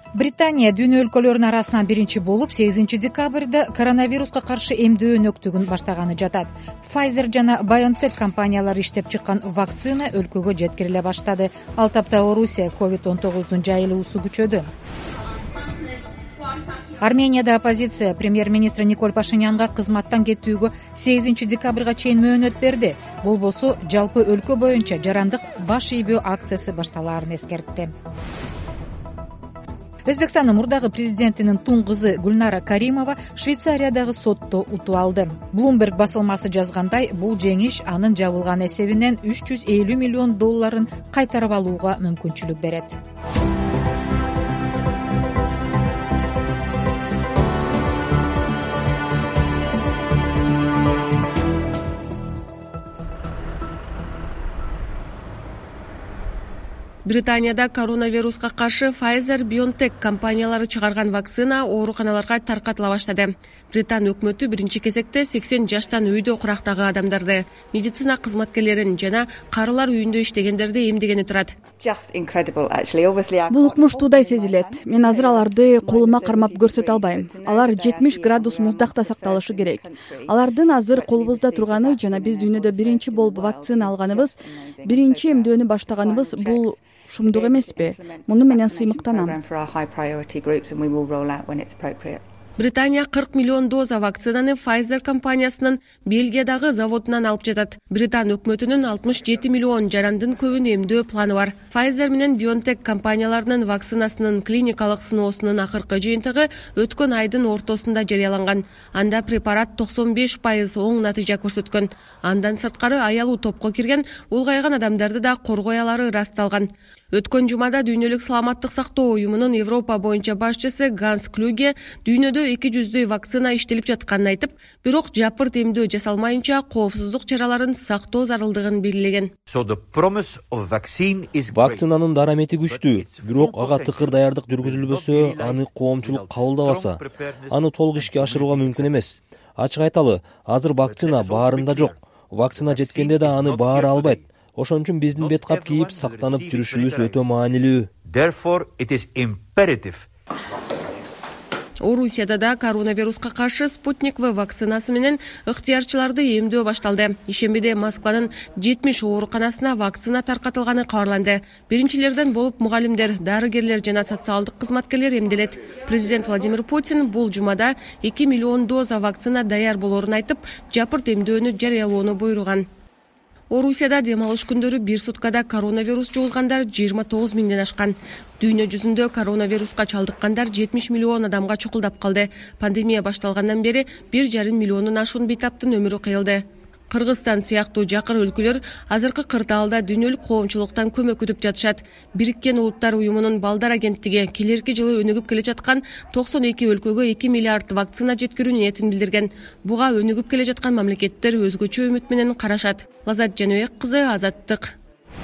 Британия дүйнө өлкөлөрүнүн арасынан биринчи болуп 8 декабрда коронавируска каршы эмдөө өнөктүгүн баштаганы жатат. Pfizer жана BioNTech компаниялары иштеп чыккан вакцина өлкөгө жеткириле баштады. Ал тапта Орусия COVID-19 жайылуусу күчөдү. Арменияда оппозиция премьер-министр Николь Пашинянга кызматтан кетүүгө 8 декабрга чейин мөөнөт берди. Болбосо жалпы өлкө боюнча жарандык баш ийбөө акциясы башталаарын эскертти. Өзбекстандын мурдагы президентинин тун кызы Гүлнара Каримова Швейцариядагы сотто утуп алды. Bloomberg басылмасы жазгандай, бул жеңиш анын жабылган эсебинен $350 миллион кайтарып алууга мүмкүнчүлүк берет. Британияда коронавируска каршы Pfizer, BioNTech компаниялары чыгарган вакцина ооруканаларга таркатыла баштады. Британ өкмөтү биринчи кезекте 80 жаштан үйдө курактагы адамдарды, медицина кызматкерлерин жана карылар үйүндө иштегендерди эмдегени турат. Бул укмуштуудай сезилет. Мен азыр аларды колума кармап көрсөтө албайм. Алар 70 градус муздакта сакталышы керек. Алардын азыр колубузда турганы жана биз дүйнөдө биринчи болуп вакцина алганыбыз, биринчи эмдөөнү баштаганыбыз бул шумдук эмеспи? Муну менен сыймыктанам. Британия 40 миллион доза вакцинаны Pfizer компаниясынын Бельгиядагы заводунан алып жатат. Британ өкмөтүнүн 67 миллион жарандын көбүн эмдөө планы бар. Pfizer менен BioNTech компанияларынын вакцинасынын клиникалык сыноосунун акыркы жыйынтыгы өткөн айдын ортосунда жарыяланган. Анда препарат 95% оң натыйжа көрсөткөн. Андан сырткары аялуу топко кирген, улгайган адамдарды да коргой алары ырасталган. Өткөн жумада дүйнөлүк саламаттык сактоо уюмунун Европа боюнча башчысы Ганс Клюге дүйнөдө 200 вакцина иштелип жатканын айтып, бирок жапырт эмдөө жасалмайынча коопсуздук чараларын сактоо зарылдыгын белгилеген. Вакцинанын дарамети күчтүү, бирок ага тыкыр даярдык жүргүзүлбөсө, аны коомчулук кабылдабаса, аны толук ишке ашырууга мүмкүн эмес. Ачык айталы, азыр вакцина баарында жок. Вакцина жеткенде да аны баары албайт. Ошон үчүн биздин бет кап кийип сактанып жүрүшүбүз өтө маанилүү. Орусияда да коронавируска каршы Спутник В вакцинасы менен ыктыярчыларды эмдөө башталды. Ишембиде Москванын 70 ооруканасына вакцина таркатылганы кабарланды. Биринчилерден болуп мугалимдер, дарыгерлер жана социалдык кызматкерлер эмделет. Президент Владимир Путин бул жумада 2 миллион доза вакцина даяр болорун айтып, жапырт эмдөөнү жарыялоону буйруган. Орусияда дем алыш күндөрү бир суткада коронавирус жугузгандар 29 миңден ашкан. Дүйнө жүзүндө коронавируска чалдыккандар 70 миллион адамга чукулдап калды. Пандемия башталгандан бери 1,5 миллионун ашуун бейтаптын өмүрү кыйылды. Кыргызстан сыяктуу жакыр өлкөлөр азыркы кырдаалда дүйнөлүк коомчулуктан көмөк күтүп жатышат. Бириккен Улуттар уюмунун балдар агенттиги келерки жылы өнүгүп келе жаткан 92 өлкөгө 2 миллиард вакцина жеткирүү ниетин билдирген. Буга өнүгүп келе жаткан мамлекеттер өзгөчө үмүт менен карашат. Лазат Жаныбек кызы, Азаттык.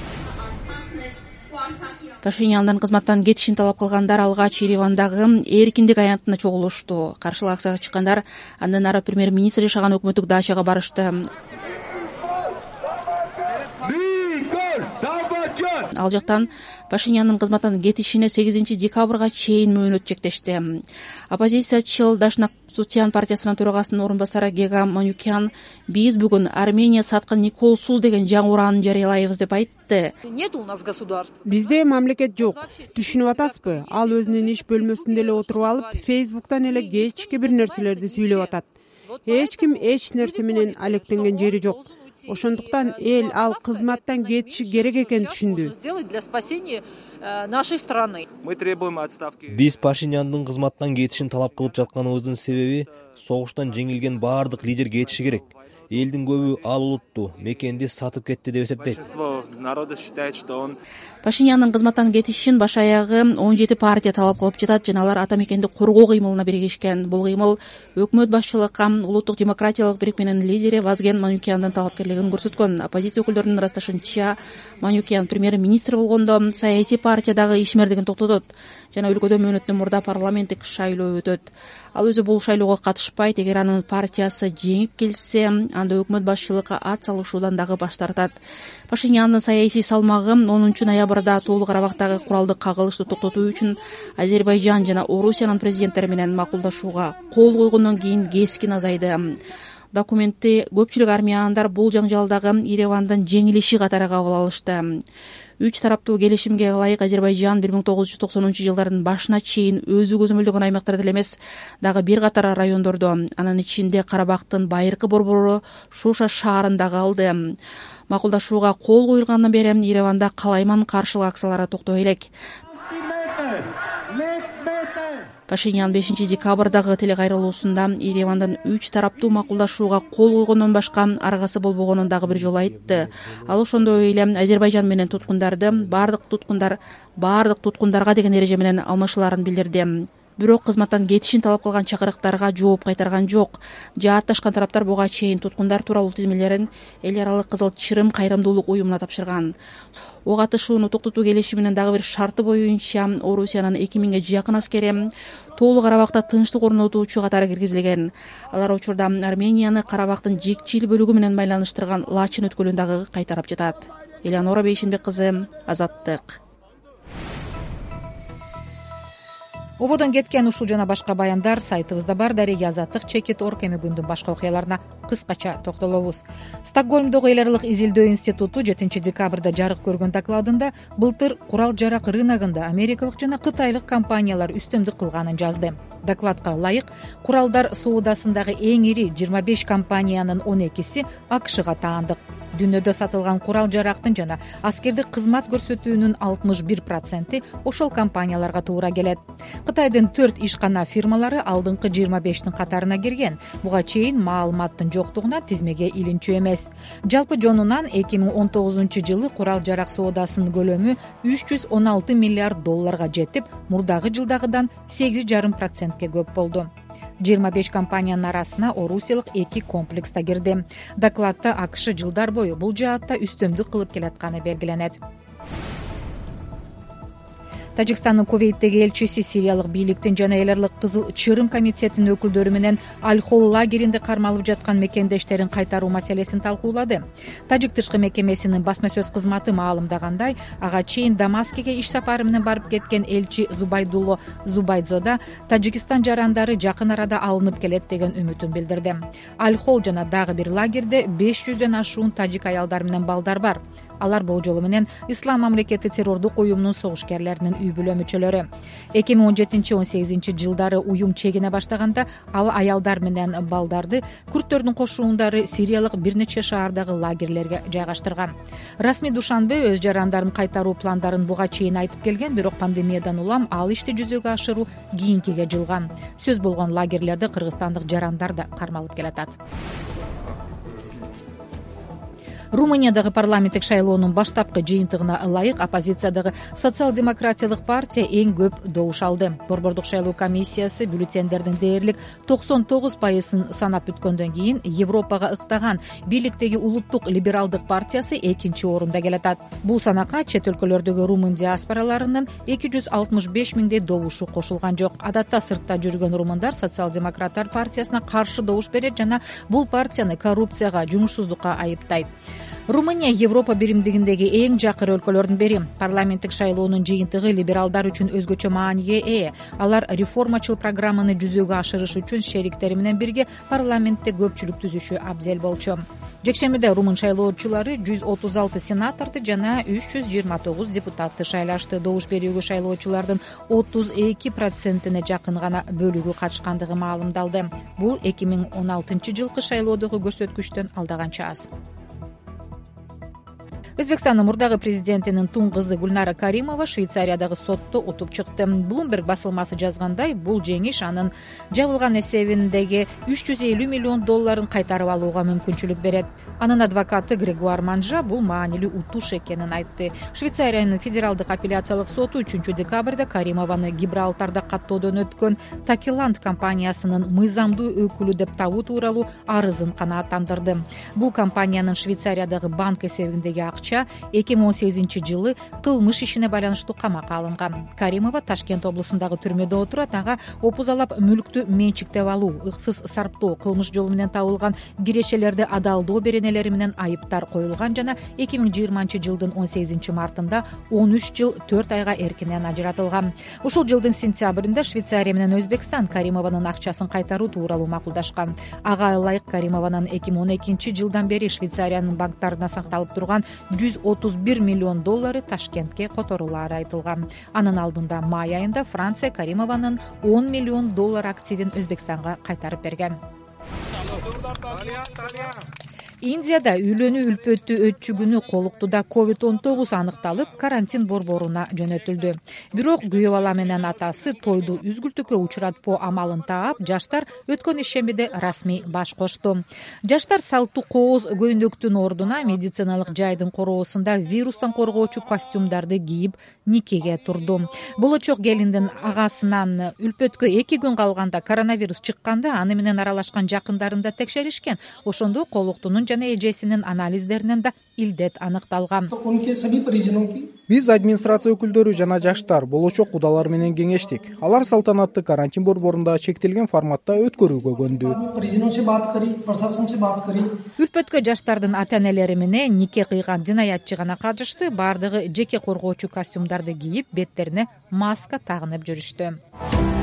Пашиняндан кызматтан кетишин талап кылгандар алгач Еревандагы эркиндик аянтына чогулушту. Каршылык акцияга чыккандар андан ары премьер-министр жашаган өкмөттүк дачага барышты. Ал жактан Пашинянын кызматтан кетишине 8 декабрга чейин мөөнөт чектешти. Оппозициячыл Дашнак Сутян партиясынын төрагасынын орун басары Гега Манюкян биз бүгүн Армения саткан Николсуз деген жаңы ураанын жарыялайбыз деп айтты. Бизде мамлекет жок. Түшүнүп атасызбы? Ал өзүнүн иш бөлмөсүндө эле отуруп алып, Facebook'тан эле кечки бир нерселерди сүйлөп атат. Эч ким эч нерсе менен алектенген жери жок. Ошондуктан эл ал кызматтан кетиши керек экенин түшүндү. Биз Пашиняндын кызматтан кетишин талап кылып жатканыбыздын себеби согуштан жеңилген баардык лидер кетиши керек. Элдин көбү ал улутту, мекенди сатып кетти деп эсептейт. Пашинянын кызматтан кетишин баш аягы 17 партия талап кылып жатат жана алар ата мекенди коргоо кыймылына биригишкен. Бул кыймыл өкмөт башчылыкка улуттук демократиялык бирикменин лидери Вазген Манюкяндын талапкерлигин көрсөткөн. Оппозиция өкүлдөрүнүн ырасташынча, Манюкян премьер-министр болгондо саясий партиядагы ишмердигин токтотот жана өлкөдө мөөнөттөн мурда парламенттик шайлоо өтөт. Ал өзү бул шайлоого катышпайт. Эгер анын партиясы жеңип келсе, анда өкмөт башчылыкка ат салышуудан дагы баш тартат. Пашинянын саясий салмагы 10 ноябрь декабрда тоолуу Карабактагы куралдык кагылышты токтотуу үчүн Азербайжан жана Орусиянын президенттери менен макулдашууга кол койгондон кийин кескин азайды. Документти көпчүлүк армяндар бул жаңжалдагы Еревандын жеңилиши катары кабыл алышты. 3 тараптуу келишимге ылайык Азербайжан 1990-жылдардын башына чейин өзү көзөмөлдөгөн аймактарда эле эмес, дагы бир катар райондордо, анын ичинде Карабактын байыркы борбору Шуша шаарында калды. Макулдашууга кол коюлгандан бери Ереванда калайман каршылык акциялары токтой элек. Пашинян 5 декабрдагы телекайрылуусунда Еревандын 3 тараптуу макулдашууга кол койгондон башка аргасы болбогонун дагы бир жолу айтты. Ал ошондой эле Азербайжан менен туткундарды бардык туткундарга деген эреже менен алмашууларын билдирди. Бирок кызматтан кетишин талап кылган чакырыктарга жооп кайтарган жок. Жаатташкан тараптар буга чейин туткундар тууралуу тизмелерин эл аралык Кызыл Чырым кайрымдуулук уюмуна тапшырган. Ок атышууну токтотуу келишиминин дагы бир шарты боюнча Орусиянын 2000ге жакын аскери тоолуу Карабакта тынчтык орнотуучу катары киргизилген. Алар учурда Арменияны Карабактын жекчил бөлүгү менен байланыштырган Лачин өткөлүн дагы кайтарып жатат. Элеонора Бейшенбек кызы, Азаттык. Ободон кеткен ушул жана башка баяндар сайтыбызда бар. Дареге Азаттык.org. Эми күндүн башка окуяларына кыскача токтолобуз. Стокгольмдогу эл аралык изилдөө институту 7 декабрда жарык көргөн докладында былтыр курал жарак рыногунда америкалык жана кытайлык компаниялар үстөмдүк кылганын жазды. Докладка ылайык, куралдар соодасындагы эң ири 25 компаниянын 12си АКШга таандык. Дүйнөдө сатылган курал жарактын жана аскердик кызмат көрсөтүүнүн 61% ошол компанияларга туура келет. Кытайдын 4 ишкана фирмалары алдыңкы 25тин катарына кирген. Буга чейин маалыматтын жоктугунан тизмеге илинчү эмес. Жалпы жонунан 2019-жылы курал жарак соодасынын көлөмү 316 миллиард долларга жетип, мурдагы жылдагыдан 8,5%ке көп болду. 25 компаниянын арасына орусиялык 2 комплекс да кирди. Докладта АКШ жылдар бою бул жаатта үстөмдүк кылып келатканы белгиленет. Тажикстандын Кувейттеги элчиси Сириялык бийликтин жана эл аралык Кызыл Чырым комитетинин өкүлдөрү менен Аль-Хол лагеринде кармалып жаткан мекендештерин кайтаруу маселесин талкуулады. Тажик тышкы мекемесинин басма сөз кызматы маалымдагандай, ага чейин Дамаскиге иш сапары менен барып кеткен элчи Зубайдулло Зубайдзода Тажикстан жарандары жакын арада алынып келет деген үмүтүн билдирди. Аль-Хол жана дагы бир лагерде 500дөн ашуун тажик аялдар менен балдар бар. Алар болжолу менен Ислам мамлекети террордук уюмунун согушкерлеринин үй бүлө мүчөлөрү. 2017-18 жылдары уюм чегине баштаганда ал аялдар менен балдарды курдтөрдүн кошуундары Сириялык бир нече шаардагы лагерлерге жайгаштырган. Расмий Душанбе өз жарандарын кайтаруу пландарын буга чейин айтып келген, бирок пандемиядан улам ал ишти жүзөгө ашыруу кийинкиге жылган. Сөз болгон лагерлерде кыргызстандык жарандар да кармалып келатат. Румыниядагы парламенттик шайлоонун баштапкы жыйынтыгына ылайык оппозициядагы социал-демократиялык партия эң көп добуш алды. Борбордук шайлоо комиссиясы бюллетендердин дээрлик 99% санап бүткөндөн кийин Европага ыктаган бийликтеги улуттук либералдык партиясы 2-орунда келатат. Бул санакка чет өлкөлөрдөгү румын диаспораларынын 265 миңдей добушу кошулган жок. Адатта сыртта жүргөн румындар социал-демократтар партиясына каршы добуш берет жана бул партияны коррупцияга, жумушсуздукка айыптайт. Румыния Европа биримдигиндеги эң жакыр өлкөлөрдүн бири. Парламенттик шайлоонун жыйынтыгы либералдар үчүн өзгөчө мааниге ээ. Алар реформачыл программаны жүзөгө ашырыш үчүн шериктери менен бирге парламентте көпчүлүк түзүшү абзел болчу. Жекшембиде румын шайлоочулары 136 сенаторду жана 329 депутатты шайлашты. Добуш берүүгө шайлоочулардын 32%-не жакын гана бөлүгү катышкандыгы маалымдалды. Бул 2016 жылкы шайлоодогу көрсөткүчтөн алдаганча аз. Өзбекстандын мурдагы президентинин тун кызы Гүлнара Каримова Швейцариядагы сотто утуп чыкты. Bloomberg басылмасы жазгандай, бул жеңиш анын жабылган эсебиндеги 350 миллион долларын кайтарып алууга мүмкүнчүлүк берет. Анын адвокаты Грегуар Манжа бул маанилүү утуш экенин айтты. Швейцариянын федералдык апелляциялык соту 3 декабрда Каримованы Гибралтарда каттоодон өткөн Такиланд компаниясынын мыйзамдуу өкүлү деп табуу тууралуу арызын канааттандырды. Бул компаниянын Швейцариядагы банк эсебиндеги акча боюнча 2018-жылы кылмыш ишине байланыштуу камакка алынган. Каримова Ташкент облусундагы түрмөдө отурат. Ага опузалап мүлктү менчиктеп алуу, ыксыз сарптоо, кылмыш жолу менен табылган кирешелерди адалдоо беренелери менен айыптар коюлган жана 2020-жылдын 18 мартында 13 жыл 4 айга эркинен ажыратылган. Ушул жылдын сентябрында Швейцария менен Өзбекстан Каримованын акчасын кайтаруу тууралуу макулдашкан. Ага ылайык Каримованын 2012-жылдан бери Швейцариянын банктарына сакталып турган $131 миллион Ташкентке которулаары айтылган. Анын алдында май айында Франция Каримованын $10 миллион активин Өзбекстанга кайтарып берген. Индияда үйлөнүү үлпөттүү өтчүгүнү колуктуда COVID-19 аныкталып, карантин борборуна жөнөтүлдү. Бирок күйөө бала менен атасы тойду үзгүлтүккө учуратпоо амалын таап, жаштар өткөн ишембиде расмий баш кошту. Жаштар салттуу кооз көйнөктүн ордуна медициналык жайдын короосунда вирустан коргоочу костюмдарды кийип, никеге турду. Болочок келиндин агасынан үлпөткө 2 күн калганда коронавирус чыкканда, аны менен аралашкан жакындарын да текшеришкен. Ошондо колуктунун жана эжесинин анализдеринен да илдет аныкталган. Биз администрация өкүлдөрү жана жаштар болочок кудалар менен кеңештик. Алар салтанатты карантин борборунда чектелген форматта өткөрүүгө көндү. Үлпөткө жаштардын ата-энелери менен нике кыйган жинаятчы гана катышты. Бардыгы жеке коргоочу костюмдарды кийип, беттерине маска тагынып жүрүштү.